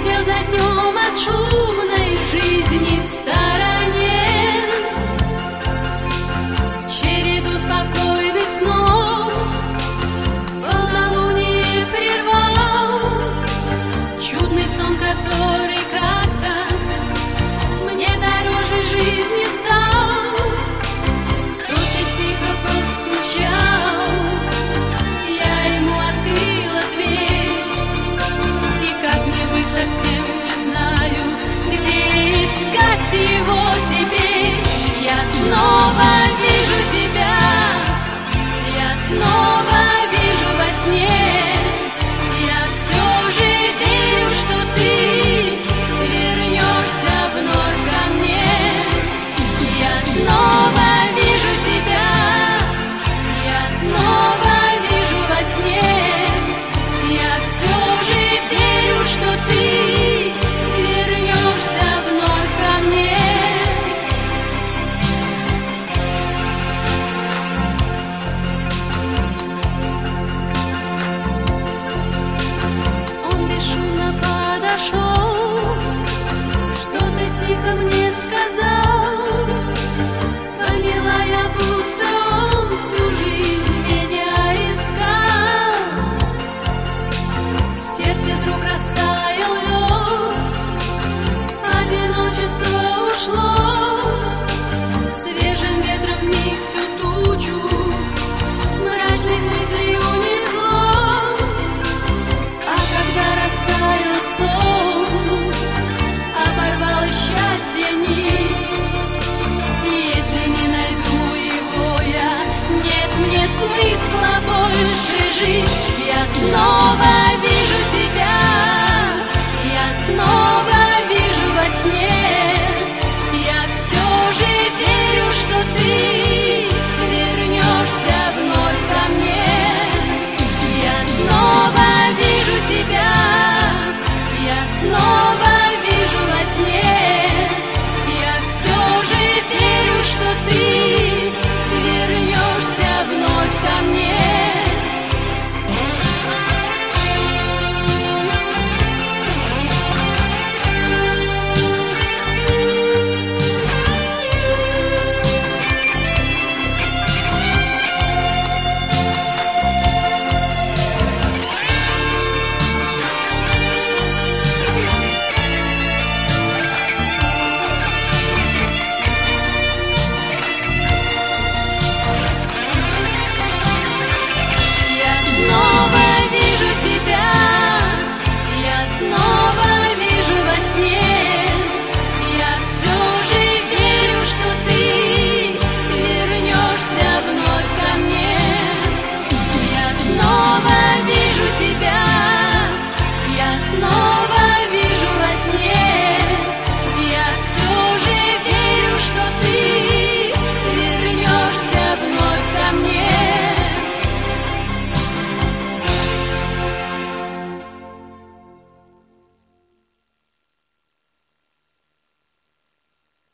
летел за днем от шумной жизни в стороне. Череду спокойных снов полнолуние прервал. Чудный сон, который как-то мне дороже жизни стал. Кто-то тихо постучал, я ему открыла дверь. И как мне быть, совсем не знаю, где искать его теперь. Я снова вижу тебя, я снова вижу во сне. Я все же верю, что ты вернешься вновь ко мне. Я снова вижу тебя, я снова вижу во сне. Я все же верю, что ты вернешься вновь ко мне. Он бесшумно подошел, что-то тихо мне сказал. Поняла я, будто он всю жизнь меня искал. В сердце вдруг растаял лед, одиночество ушло. Свежим ветром вмиг всю тучу мрачных мыслей унесло. А когда растаял сон, оборвалось счастье нить. Если не найду его я, нет мне смысла больше жить. Я снова